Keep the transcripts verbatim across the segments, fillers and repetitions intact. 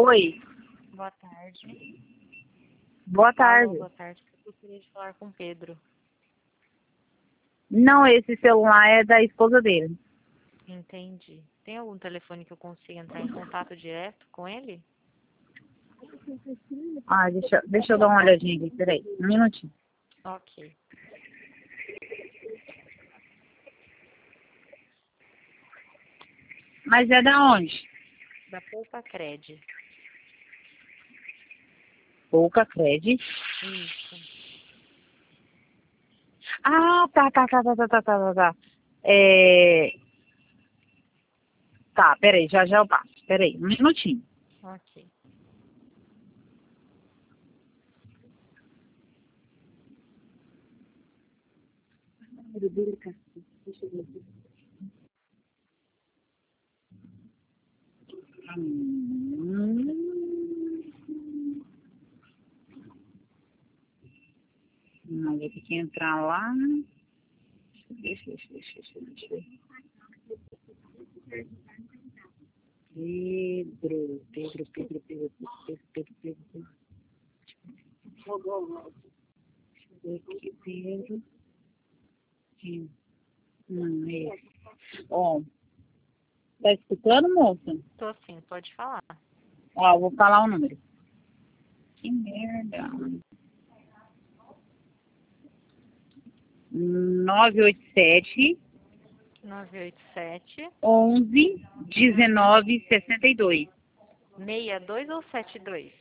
Oi, Boa tarde. boa tarde. Alô, boa tarde. Eu gostaria de falar com o Pedro. Não, esse celular é da esposa dele. Entendi. Tem algum telefone que eu consiga entrar em contato direto com ele? Ah, deixa, deixa eu dar uma olhadinha aqui, peraí, um minutinho. Ok. Mas é da onde? Da Poupa Cred. Pouca Cred. Isso. Ah, tá, tá, tá, tá, tá, tá, tá, tá, tá. É... Tá, peraí, já já eu passo. Peraí, um minutinho. Ok. Hum... Não, vou ter que entrar lá. Deixa, deixa, deixa, deixa, deixa. Pedro, Pedro, Pedro, Pedro, Pedro, Pedro, Pedro, Pedro. Deixa eu ver aqui, Pedro. Sim. Não, é esse. Ó, tá escutando, moça? Tô sim, pode falar. Ó, eu vou falar o número. Que merda. nove oito sete, nove oito sete, onze, dezenove, sessenta e dois. seis dois ou sete dois?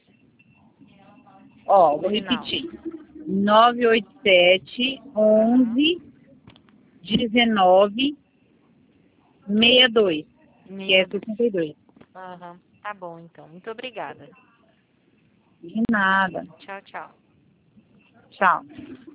Ó, O vou final. repetir. nove oito sete, Aham. onze, dezenove, sessenta e dois. Que é seis dois. sessenta e dois. Aham. Tá bom, então. Muito obrigada. De nada. Tchau, tchau. Tchau.